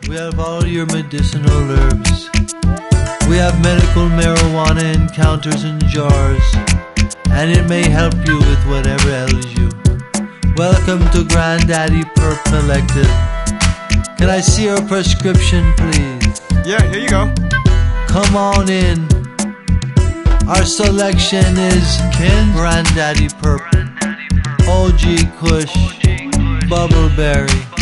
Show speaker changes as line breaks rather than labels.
We have all your medicinal herbs. We have medical marijuana in counters and jars, and it may help you with whatever ails you. Welcome to Granddaddy Perp Collective. Can I see your prescription, please?
Yeah, here you go.
Come on in. Our selection is Ken, Granddaddy Perp, OG Kush, Bubbleberry,